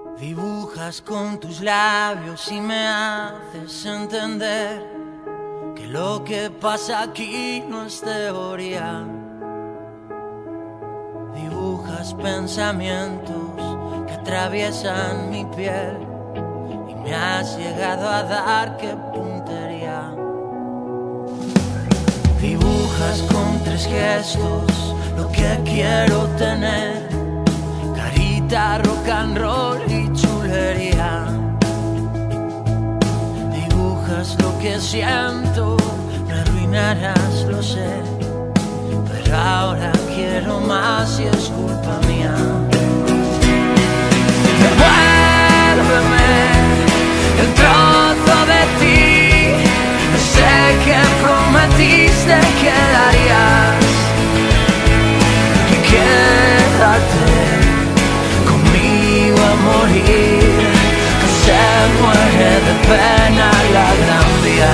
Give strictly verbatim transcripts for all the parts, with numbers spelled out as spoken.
Dibujas con tus labios y me haces entender que lo que pasa aquí no es teoría. Dibujas pensamientos que atraviesan mi piel y me has llegado a dar qué puntería. Dibujas con tres gestos lo que quiero tener: carita, rock and roll y chulería. Dibujas lo que siento, me arruinarás, lo sé, pero ahora quiero más y es culpa mía. Devuélveme el trozo de ti, sé que prometiste que darías, y quédate conmigo a morir, que se muere de pena la gran vía.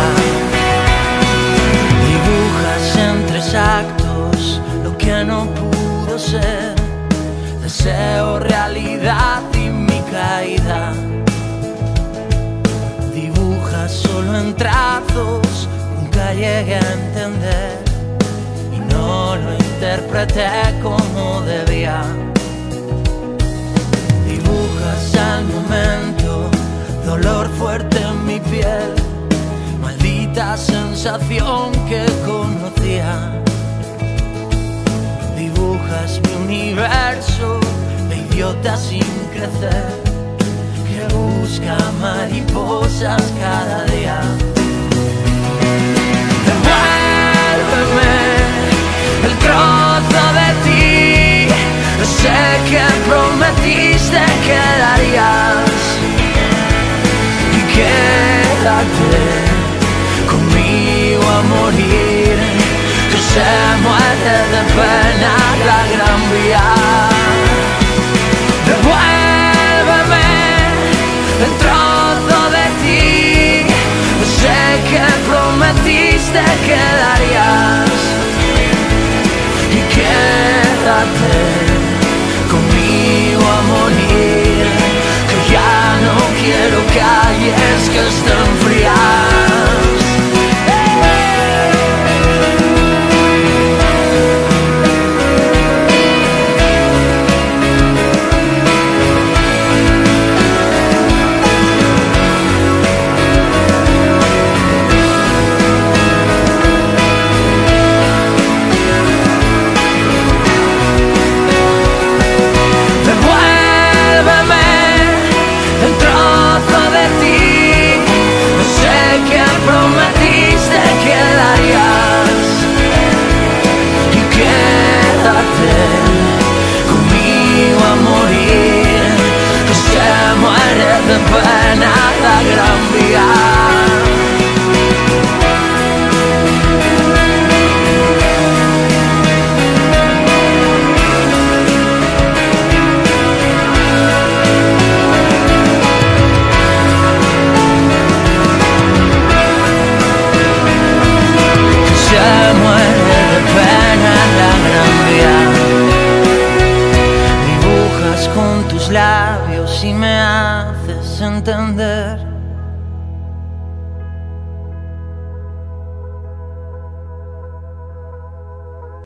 Dibujas en tres actos lo que no pudo ser: deseo, realidad y mi caída. Dibujas solo en trazos, nunca llegué a entender y no lo interpreté como debía. Dibujas al momento, dolor fuerte en mi piel, maldita sensación que conocía. Dibujas mi universo de idiota sin crecer, que busca mariposas cada día. Devuélveme el trozo de ti, sé que prometiste que darías, y quédate conmigo a morir, que se muere de pena